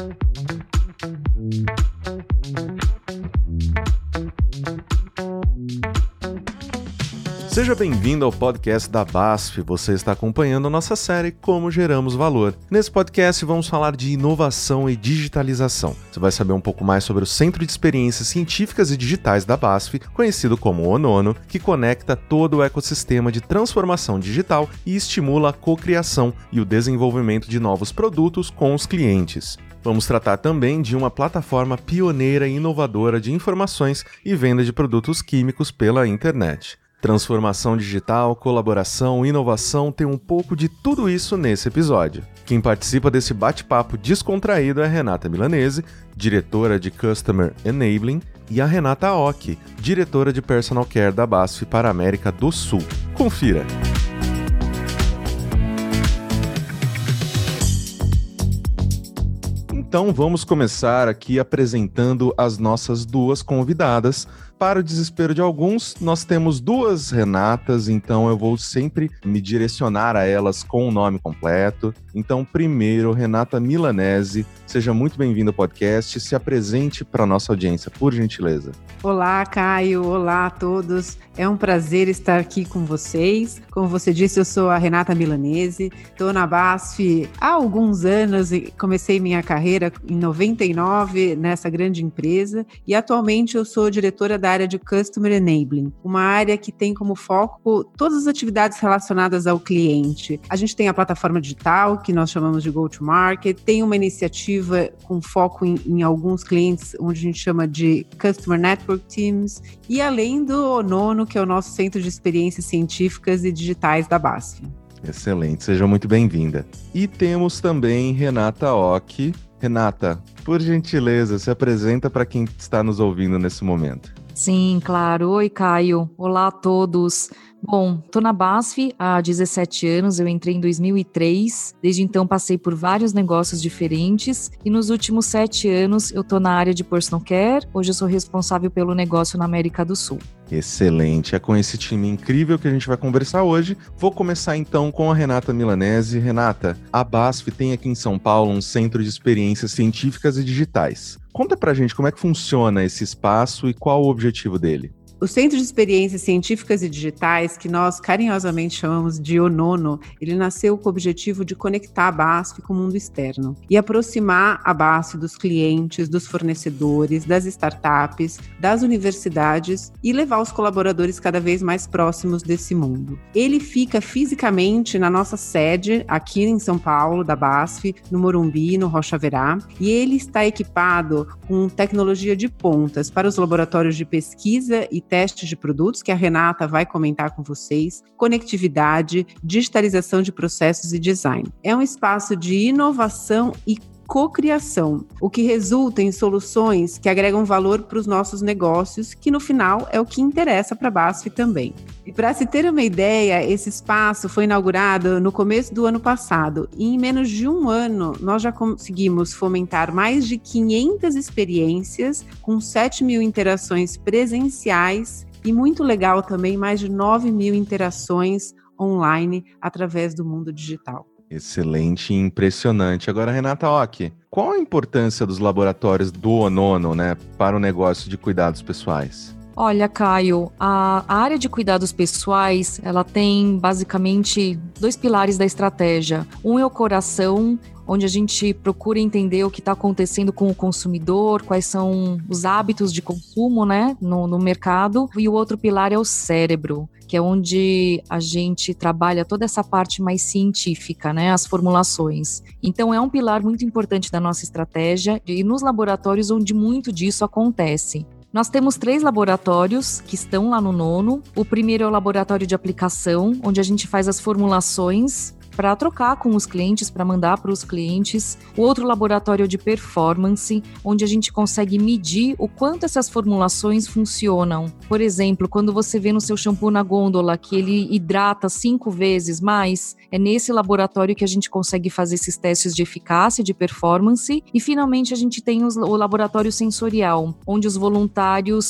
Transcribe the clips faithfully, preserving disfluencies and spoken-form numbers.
Seja bem-vindo ao podcast da B A S F. Você está acompanhando a nossa série Como Geramos Valor. Nesse podcast vamos falar de inovação e digitalização. Você vai saber um pouco mais sobre o Centro de Experiências Científicas e Digitais da B A S F, conhecido como ONONO, que conecta todo o ecossistema de transformação digital e estimula a cocriação e o desenvolvimento de novos produtos com os clientes. Vamos tratar também de uma plataforma pioneira e inovadora de informações e venda de produtos químicos pela internet. Transformação digital, colaboração, inovação, tem um pouco de tudo isso nesse episódio. Quem participa desse bate-papo descontraído é a Renata Milanese, diretora de Customer Enabling, e a Renata Oki, diretora de Personal Care da B A S F para a América do Sul. Confira! Então vamos começar aqui apresentando as nossas duas convidadas. Para o desespero de alguns, nós temos duas Renatas, então eu vou sempre me direcionar a elas com o nome completo. Então, primeiro, Renata Milanese, seja muito bem-vinda ao podcast, se apresente para a nossa audiência, por gentileza. Olá, Caio, olá a todos, é um prazer estar aqui com vocês. Como você disse, eu sou a Renata Milanese, estou na B A S F há alguns anos e comecei minha carreira em noventa e nove nessa grande empresa e atualmente eu sou diretora da área de Customer Enabling, uma área que tem como foco todas as atividades relacionadas ao cliente. A gente tem a plataforma digital, que nós chamamos de Go-to-Market, tem uma iniciativa com foco em, em alguns clientes, onde a gente chama de Customer Network Teams, e além do ONONO, que é o nosso Centro de Experiências Científicas e Digitais da B A S F. Excelente, seja muito bem-vinda. E temos também Renata Oki. Renata, por gentileza, se apresenta para quem está nos ouvindo nesse momento. Sim, claro. Oi, Caio. Olá a todos. Bom, tô na B A S F há dezessete anos, eu entrei em dois mil e três, desde então passei por vários negócios diferentes e nos últimos sete anos eu tô na área de Personal Care, hoje eu sou responsável pelo negócio na América do Sul. Excelente, é com esse time incrível que a gente vai conversar hoje. Vou começar então com a Renata Milanese. Renata, a B A S F tem aqui em São Paulo um Centro de Experiências Científicas e Digitais. Conta pra gente como é que funciona esse espaço e qual o objetivo dele. O Centro de Experiências Científicas e Digitais, que nós carinhosamente chamamos de ONONO, ele nasceu com o objetivo de conectar a B A S F com o mundo externo e aproximar a B A S F dos clientes, dos fornecedores, das startups, das universidades e levar os colaboradores cada vez mais próximos desse mundo. Ele fica fisicamente na nossa sede, aqui em São Paulo, da B A S F, no Morumbi, no Rocha Verá, e ele está equipado com tecnologia de pontas para os laboratórios de pesquisa e testes de produtos, que a Renata vai comentar com vocês, conectividade, digitalização de processos e design. É um espaço de inovação e cocriação, o que resulta em soluções que agregam valor para os nossos negócios, que no final é o que interessa para a B A S F também. E para se ter uma ideia, esse espaço foi inaugurado no começo do ano passado e em menos de um ano nós já conseguimos fomentar mais de quinhentas experiências com sete mil interações presenciais e muito legal também, mais de nove mil interações online através do mundo digital. Excelente e impressionante. Agora, Renata Oki, qual a importância dos laboratórios do ONONO, né, para o negócio de cuidados pessoais? Olha, Caio, a área de cuidados pessoais, ela tem basicamente dois pilares da estratégia. Um é o coração, onde a gente procura entender o que está acontecendo com o consumidor, quais são os hábitos de consumo, né, no, no mercado. E o outro pilar é o cérebro, que é onde a gente trabalha toda essa parte mais científica, né, as formulações. Então é um pilar muito importante da nossa estratégia e nos laboratórios onde muito disso acontece. Nós temos três laboratórios que estão lá no nono. O primeiro é o laboratório de aplicação, onde a gente faz as formulações para trocar com os clientes, para mandar para os clientes. O outro laboratório de performance, onde a gente consegue medir o quanto essas formulações funcionam. Por exemplo, quando você vê no seu shampoo na gôndola que ele hidrata cinco vezes mais, é nesse laboratório que a gente consegue fazer esses testes de eficácia, de performance. E finalmente a gente tem os, o laboratório sensorial, onde os voluntários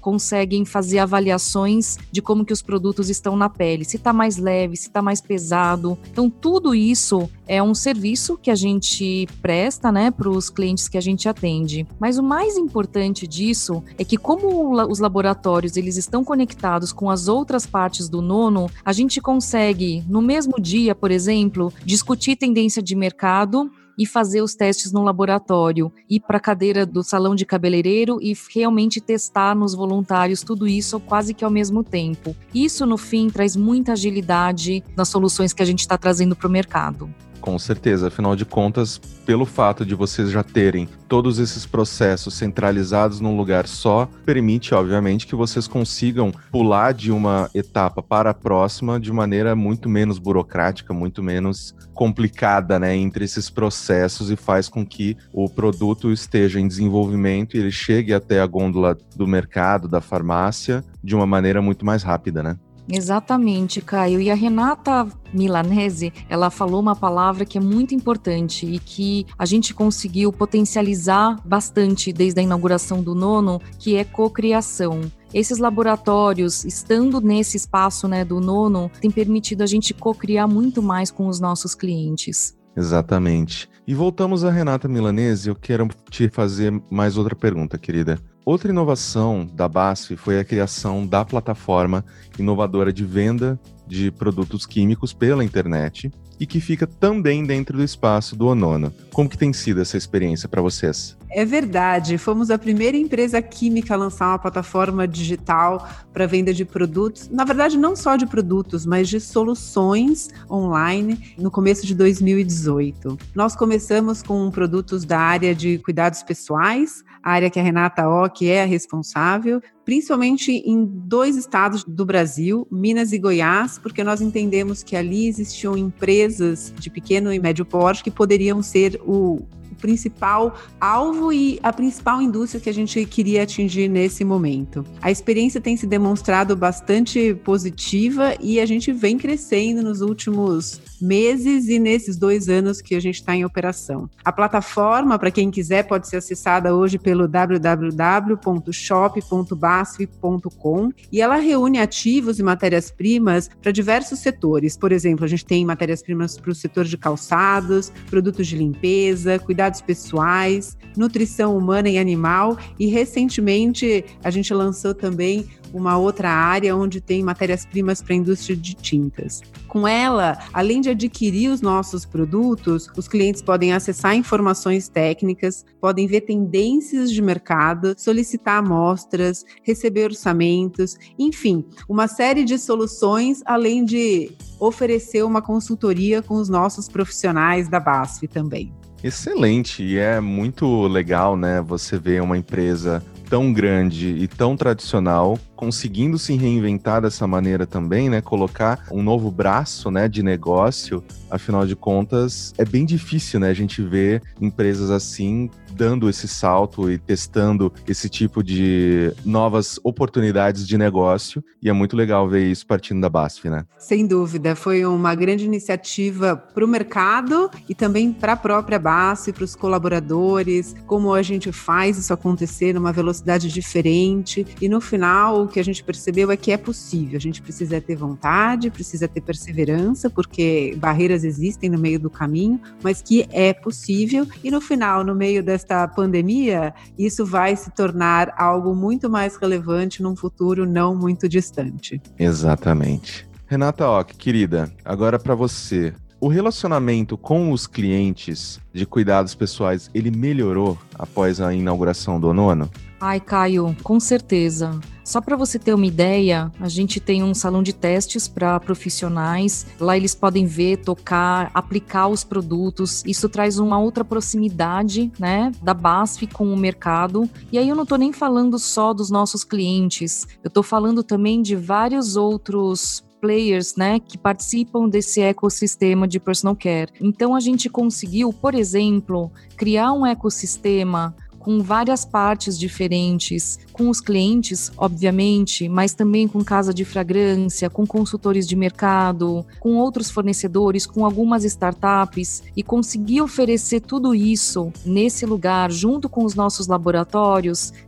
conseguem fazer avaliações de como que os produtos estão na pele, se está mais leve, se está mais pesado. Então, tudo isso é um serviço que a gente presta, né, para os clientes que a gente atende. Mas o mais importante disso é que, como os laboratórios eles estão conectados com as outras partes do nono, a gente consegue, no mesmo dia, por exemplo, discutir tendência de mercado e fazer os testes no laboratório, ir para a cadeira do salão de cabeleireiro e realmente testar nos voluntários tudo isso quase que ao mesmo tempo. Isso, no fim, traz muita agilidade nas soluções que a gente está trazendo para o mercado. Com certeza, afinal de contas, pelo fato de vocês já terem todos esses processos centralizados num lugar só, permite, obviamente, que vocês consigam pular de uma etapa para a próxima de maneira muito menos burocrática, muito menos complicada, né, entre esses processos, e faz com que o produto esteja em desenvolvimento e ele chegue até a gôndola do mercado, da farmácia, de uma maneira muito mais rápida, né? Exatamente, Caio. E a Renata Milanese, ela falou uma palavra que é muito importante e que a gente conseguiu potencializar bastante desde a inauguração do nono, que é cocriação. Esses laboratórios, estando nesse espaço, né, do nono, tem permitido a gente cocriar muito mais com os nossos clientes. Exatamente. E voltamos a Renata Milanese, eu quero te fazer mais outra pergunta, querida. Outra inovação da B A S F foi a criação da plataforma inovadora de venda de produtos químicos pela internet e que fica também dentro do espaço do Onono. Como que tem sido essa experiência para vocês? É verdade, fomos a primeira empresa química a lançar uma plataforma digital para venda de produtos, na verdade não só de produtos, mas de soluções online no começo de dois mil e dezoito. Nós começamos com produtos da área de cuidados pessoais, a área que a Renata Ock é a responsável, principalmente em dois estados do Brasil, Minas e Goiás, porque nós entendemos que ali existiam empresas de pequeno e médio porte que poderiam ser o principal alvo e a principal indústria que a gente queria atingir nesse momento. A experiência tem se demonstrado bastante positiva e a gente vem crescendo nos últimos meses e nesses dois anos que a gente está em operação. A plataforma, para quem quiser, pode ser acessada hoje pelo w w w ponto shop ponto basf ponto com e ela reúne ativos e matérias-primas para diversos setores. Por exemplo, a gente tem matérias-primas para o setor de calçados, produtos de limpeza, cuidados pessoais, nutrição humana e animal, e recentemente a gente lançou também uma outra área onde tem matérias-primas para a indústria de tintas. Com ela, além de adquirir os nossos produtos, os clientes podem acessar informações técnicas, podem ver tendências de mercado, solicitar amostras, receber orçamentos, enfim, uma série de soluções, além de oferecer uma consultoria com os nossos profissionais da B A S F também. Excelente, e é muito legal, né, você ver uma empresa tão grande e tão tradicional conseguindo se reinventar dessa maneira também, né, colocar um novo braço, né, de negócio. Afinal de contas, é bem difícil, né, a gente ver empresas assim dando esse salto e testando esse tipo de novas oportunidades de negócio, e é muito legal ver isso partindo da B A S F, né? Sem dúvida, foi uma grande iniciativa para o mercado e também para a própria B A S F, para os colaboradores, como a gente faz isso acontecer numa velocidade diferente, e no final o que a gente percebeu é que é possível. A gente precisa ter vontade, precisa ter perseverança, porque barreiras existem no meio do caminho, mas que é possível, e no final, no meio dessa esta pandemia, isso vai se tornar algo muito mais relevante num futuro não muito distante. Exatamente. Renata Ock, querida, agora para você, o relacionamento com os clientes de cuidados pessoais, ele melhorou após a inauguração do Onono? Ai, Caio, com certeza. Só para você ter uma ideia, a gente tem um salão de testes para profissionais. Lá eles podem ver, tocar, aplicar os produtos. Isso traz uma outra proximidade, né, da B A S F com o mercado. E aí eu não estou nem falando só dos nossos clientes. Eu estou falando também de vários outros players, né, que participam desse ecossistema de personal care. Então a gente conseguiu, por exemplo, criar um ecossistema com várias partes diferentes, com os clientes, obviamente, mas também com casa de fragrância, com consultores de mercado, com outros fornecedores, com algumas startups, e conseguir oferecer tudo isso nesse lugar, junto com os nossos laboratórios,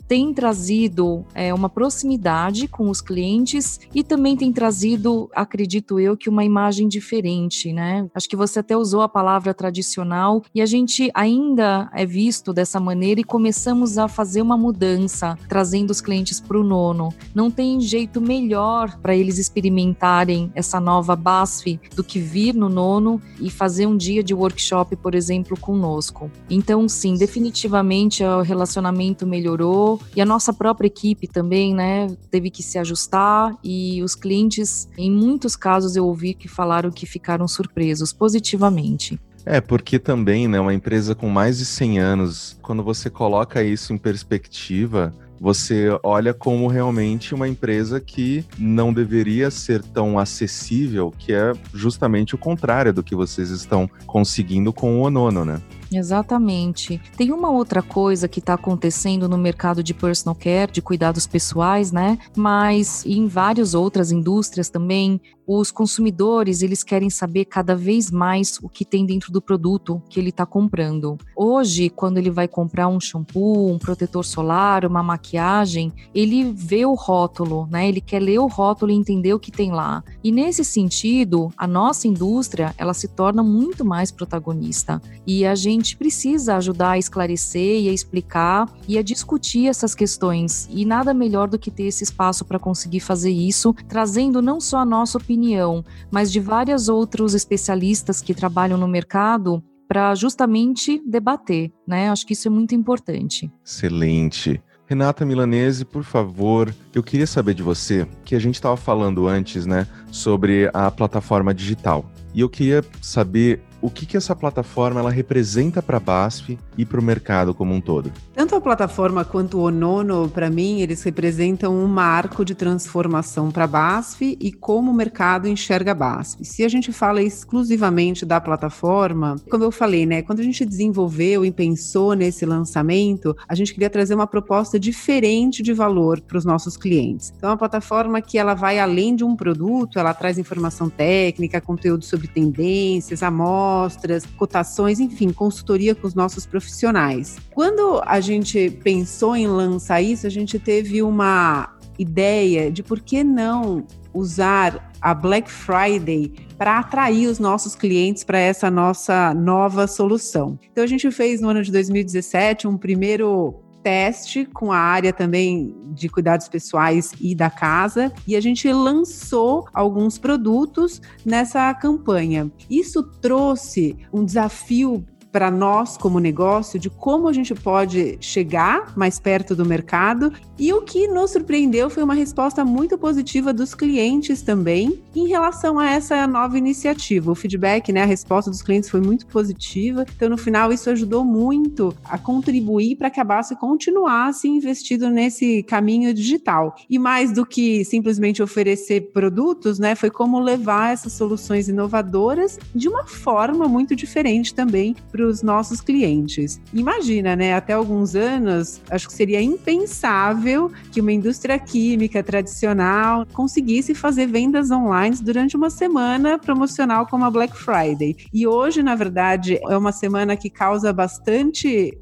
tem trazido é, uma proximidade com os clientes e também tem trazido, acredito eu, que uma imagem diferente, né? Acho que você até usou a palavra tradicional e a gente ainda é visto dessa maneira e começamos a fazer uma mudança, trazendo os clientes para o nono. Não tem jeito melhor para eles experimentarem essa nova B A S F do que vir no nono e fazer um dia de workshop, por exemplo, conosco. Então, sim, definitivamente o relacionamento melhorou e a nossa própria equipe também, né, teve que se ajustar e os clientes, em muitos casos, eu ouvi que falaram que ficaram surpresos positivamente. É, porque também, né, uma empresa com mais de cem anos, quando você coloca isso em perspectiva, você olha como realmente uma empresa que não deveria ser tão acessível, que é justamente o contrário do que vocês estão conseguindo com o Onono, né? Exatamente. Tem uma outra coisa que está acontecendo no mercado de personal care, de cuidados pessoais, né? Mas em várias outras indústrias também, os consumidores, eles querem saber cada vez mais o que tem dentro do produto que ele está comprando. Hoje, quando ele vai comprar um shampoo, um protetor solar, uma maquiagem, ele vê o rótulo, né? Ele quer ler o rótulo e entender o que tem lá. E nesse sentido, a nossa indústria, ela se torna muito mais protagonista. E a gente A gente precisa ajudar a esclarecer e a explicar e a discutir essas questões. E nada melhor do que ter esse espaço para conseguir fazer isso, trazendo não só a nossa opinião, mas de vários outros especialistas que trabalham no mercado para justamente debater, né? Acho que isso é muito importante. Excelente. Renata Milanese, por favor, eu queria saber de você, que a gente estava falando antes, né, sobre a plataforma digital. E eu queria saber o que, que essa plataforma ela representa para a B A S F e para o mercado como um todo. Tanto a plataforma quanto o Onono, para mim, eles representam um marco de transformação para a B A S F e como o mercado enxerga a B A S F. Se a gente fala exclusivamente da plataforma, como eu falei, né, quando a gente desenvolveu e pensou nesse lançamento, a gente queria trazer uma proposta diferente de valor para os nossos clientes. Então, é uma plataforma que ela vai além de um produto, ela traz informação técnica, conteúdo sobre tendências, amostras, cotações, enfim, consultoria com os nossos profissionais. Quando a gente pensou em lançar isso, a gente teve uma ideia de por que não usar a Black Friday para atrair os nossos clientes para essa nossa nova solução. Então, a gente fez no ano de dois mil e dezessete um primeiro teste com a área também de cuidados pessoais e da casa, e a gente lançou alguns produtos nessa campanha. Isso trouxe um desafio para nós como negócio de como a gente pode chegar mais perto do mercado, e o que nos surpreendeu foi uma resposta muito positiva dos clientes também em relação a essa nova iniciativa. O feedback, né, a resposta dos clientes foi muito positiva, então no final isso ajudou muito a contribuir para que a B A S F continuasse investindo nesse caminho digital. E mais do que simplesmente oferecer produtos, né, foi como levar essas soluções inovadoras de uma forma muito diferente também para os nossos clientes. Imagina, né? Até alguns anos, acho que seria impensável que uma indústria química tradicional conseguisse fazer vendas online durante uma semana promocional como a Black Friday. E hoje, na verdade, é uma semana que causa bastante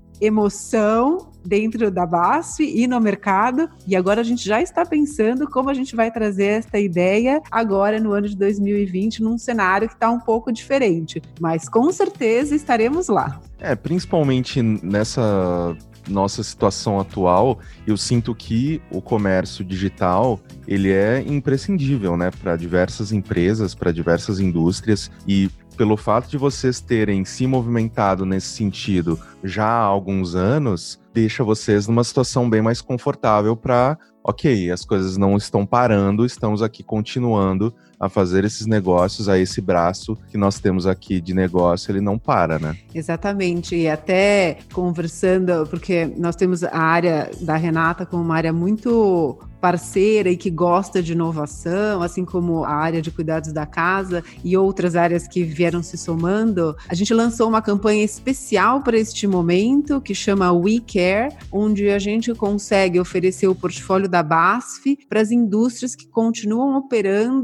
emoção dentro da B A S F e no mercado, e agora a gente já está pensando como a gente vai trazer essa ideia agora no ano de dois mil e vinte, num cenário que está um pouco diferente, mas com certeza estaremos lá. É, principalmente nessa nossa situação atual, eu sinto que o comércio digital, ele é imprescindível, né, para diversas empresas, para diversas indústrias, e pelo fato de vocês terem se movimentado nesse sentido já há alguns anos, deixa vocês numa situação bem mais confortável para, ok, as coisas não estão parando, estamos aqui continuando a fazer esses negócios, a esse braço que nós temos aqui de negócio, ele não para, né? Exatamente, e até conversando, porque nós temos a área da Renata como uma área muito parceira e que gosta de inovação, assim como a área de cuidados da casa e outras áreas que vieram se somando, a gente lançou uma campanha especial para este momento, que chama We Care, onde a gente consegue oferecer o portfólio da B A S F para as indústrias que continuam operando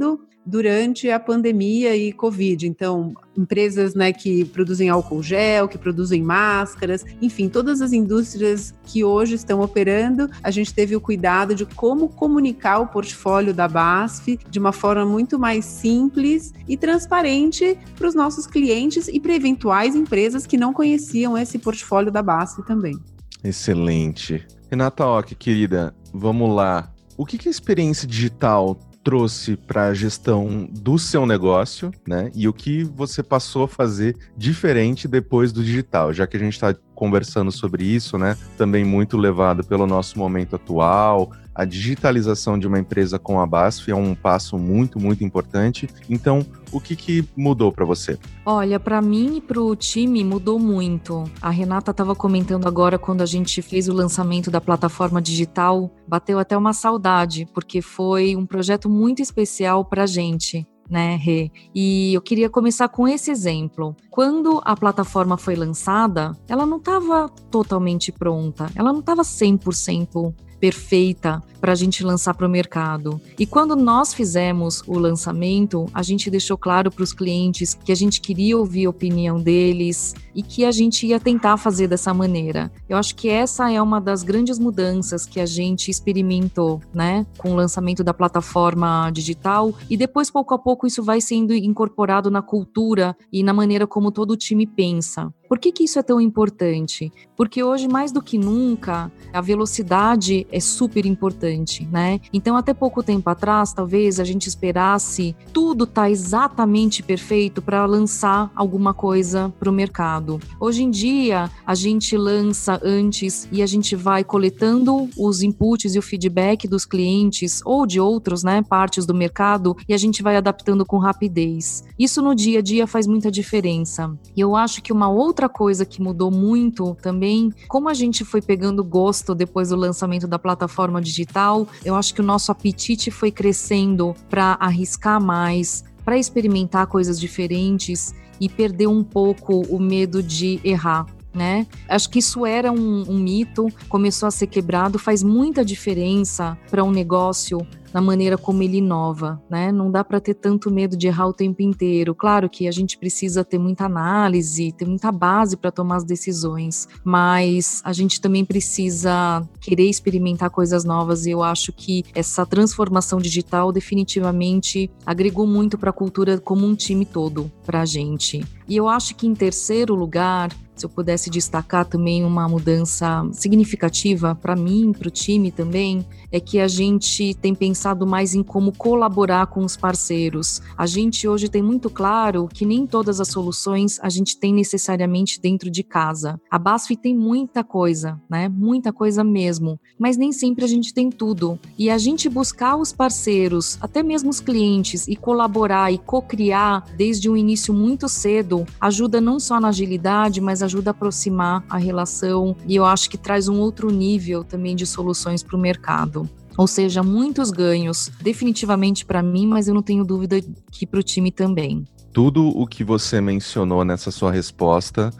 durante a pandemia e Covid. Então, empresas, né, que produzem álcool gel, que produzem máscaras, enfim, todas as indústrias que hoje estão operando, a gente teve o cuidado de como comunicar o portfólio da B A S F de uma forma muito mais simples e transparente para os nossos clientes e para eventuais empresas que não conheciam esse portfólio da B A S F também. Excelente. Renata Ock, querida, vamos lá. O que que a experiência digital trouxe para a gestão do seu negócio, né? E o que você passou a fazer diferente depois do digital, já que a gente está conversando sobre isso, né? Também muito levado pelo nosso momento atual. A digitalização de uma empresa com a B A S F é um passo muito, muito importante. Então, o que que mudou para você? Olha, para mim e para o time mudou muito. A Renata estava comentando agora, quando a gente fez o lançamento da plataforma digital, bateu até uma saudade, porque foi um projeto muito especial para a gente, né, Rê? E eu queria começar com esse exemplo. Quando a plataforma foi lançada, ela não estava totalmente pronta, ela não estava cem por cento perfeita para a gente lançar para o mercado. E quando nós fizemos o lançamento, a gente deixou claro para os clientes que a gente queria ouvir a opinião deles e que a gente ia tentar fazer dessa maneira. Eu acho que essa é uma das grandes mudanças que a gente experimentou, né, com o lançamento da plataforma digital, e depois, pouco a pouco, isso vai sendo incorporado na cultura e na maneira como todo o time pensa. Por que que isso é tão importante? Porque hoje, mais do que nunca, a velocidade é super importante, né? Então, até pouco tempo atrás, talvez a gente esperasse tudo tá exatamente perfeito para lançar alguma coisa para o mercado. Hoje em dia, a gente lança antes e a gente vai coletando os inputs e o feedback dos clientes ou de outros, né, partes do mercado, e a gente vai adaptando com rapidez. Isso no dia a dia faz muita diferença. E eu acho que uma outra coisa que mudou muito também, como a gente foi pegando gosto depois do lançamento da plataforma digital, eu acho que o nosso apetite foi crescendo para arriscar mais, para experimentar coisas diferentes e perder um pouco o medo de errar, né? Acho que isso era um, um mito, começou a ser quebrado, faz muita diferença para um negócio na maneira como ele inova, né? Não dá para ter tanto medo de errar o tempo inteiro. Claro que a gente precisa ter muita análise, ter muita base para tomar as decisões, mas a gente também precisa querer experimentar coisas novas, e eu acho que essa transformação digital definitivamente agregou muito para a cultura como um time todo para a gente. E eu acho que, em terceiro lugar, se eu pudesse destacar também uma mudança significativa para mim, para o time também, é que a gente tem pensado mais em como colaborar com os parceiros. A gente hoje tem muito claro que nem todas as soluções a gente tem necessariamente dentro de casa. A B A S F tem muita coisa, né? Muita coisa mesmo, mas nem sempre a gente tem tudo. E a gente buscar os parceiros, até mesmo os clientes, e colaborar e co-criar desde um início muito cedo, ajuda não só na agilidade, mas ajuda a aproximar a relação, e eu acho que traz um outro nível também de soluções para o mercado. Ou seja, muitos ganhos, definitivamente para mim, mas eu não tenho dúvida que para o time também. Tudo o que você mencionou nessa sua resposta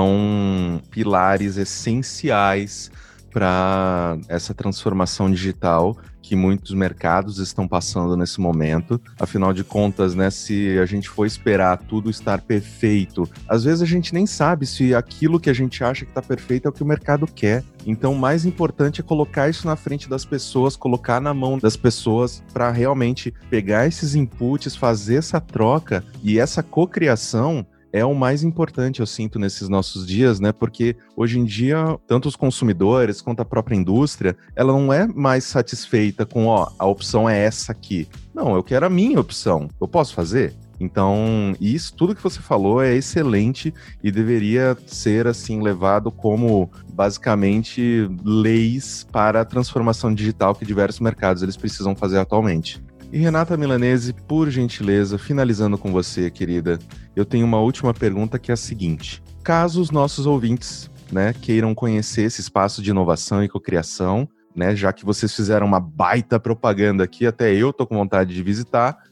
são pilares essenciais para essa transformação digital que muitos mercados estão passando nesse momento. Afinal de contas, né, se a gente for esperar tudo estar perfeito, às vezes a gente nem sabe se aquilo que a gente acha que está perfeito é o que o mercado quer. Então, o mais importante é colocar isso na frente das pessoas, colocar na mão das pessoas para realmente pegar esses inputs, fazer essa troca, e essa cocriação é o mais importante, eu sinto, nesses nossos dias, né? Porque hoje em dia, tanto os consumidores quanto a própria indústria, ela não é mais satisfeita com, ó, a opção é essa aqui. Não, eu quero a minha opção. Eu posso fazer? Então, isso, tudo que você falou é excelente e deveria ser, assim, levado como, basicamente, leis para a transformação digital que diversos mercados eles precisam fazer atualmente. E Renata Milanese, por gentileza, finalizando com você, querida, eu tenho uma última pergunta que é a seguinte. Caso os nossos ouvintes, né, queiram conhecer esse espaço de inovação e cocriação, né, já que vocês fizeram uma baita propaganda aqui, até eu tô com vontade de visitar,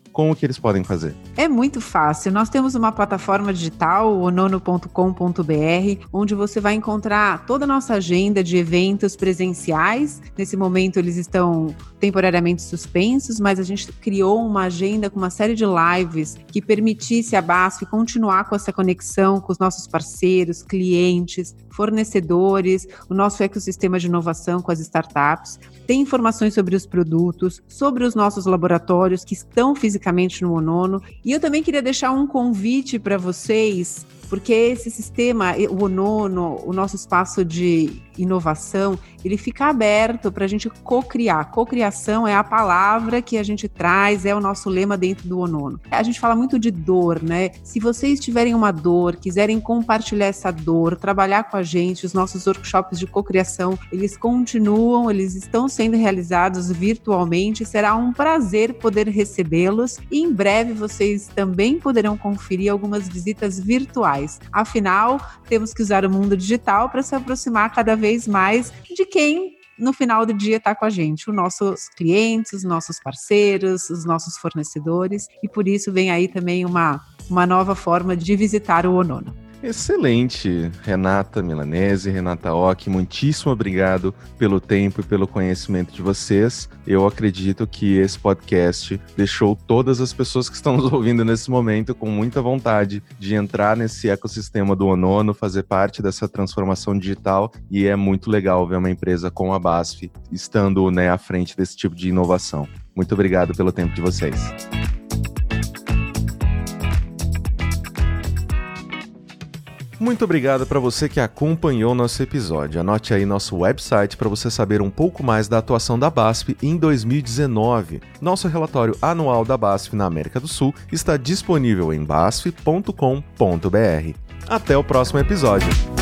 como que eles podem fazer? É muito fácil. Nós temos uma plataforma digital, o onono ponto com ponto b r, onde você vai encontrar toda a nossa agenda de eventos presenciais. Nesse momento eles estão temporariamente suspensos, mas a gente criou uma agenda com uma série de lives que permitisse a B A S F continuar com essa conexão com os nossos parceiros, clientes, fornecedores, o nosso ecossistema de inovação com as startups. Tem informações sobre os produtos, sobre os nossos laboratórios que estão fisicamente no Onono. E eu também queria deixar um convite para vocês, porque esse sistema, o Onono, o nosso espaço de inovação, ele fica aberto para a gente co-criar. Co-criação é a palavra que a gente traz, é o nosso lema dentro do Onono. A gente fala muito de dor, né? Se vocês tiverem uma dor, quiserem compartilhar essa dor, trabalhar com a gente, os nossos workshops de co-criação, eles continuam, eles estão sendo realizados virtualmente. Será um prazer poder recebê-los e em breve vocês também poderão conferir algumas visitas virtuais. Afinal, temos que usar o mundo digital para se aproximar cada vez mais de quem no final do dia está com a gente, os nossos clientes, os nossos parceiros, os nossos fornecedores, e por isso vem aí também uma, uma nova forma de visitar o Onono. Excelente, Renata Milanese, Renata Ock, muitíssimo obrigado pelo tempo e pelo conhecimento de vocês. Eu acredito que esse podcast deixou todas as pessoas que estão nos ouvindo nesse momento com muita vontade de entrar nesse ecossistema do Onono, fazer parte dessa transformação digital, e é muito legal ver uma empresa como a B A S F estando, né, à frente desse tipo de inovação. Muito obrigado pelo tempo de vocês. Muito obrigado para você que acompanhou nosso episódio. Anote aí nosso website para você saber um pouco mais da atuação da B A S F em dois mil e dezenove. Nosso relatório anual da B A S F na América do Sul está disponível em basf ponto com ponto b r. Até o próximo episódio.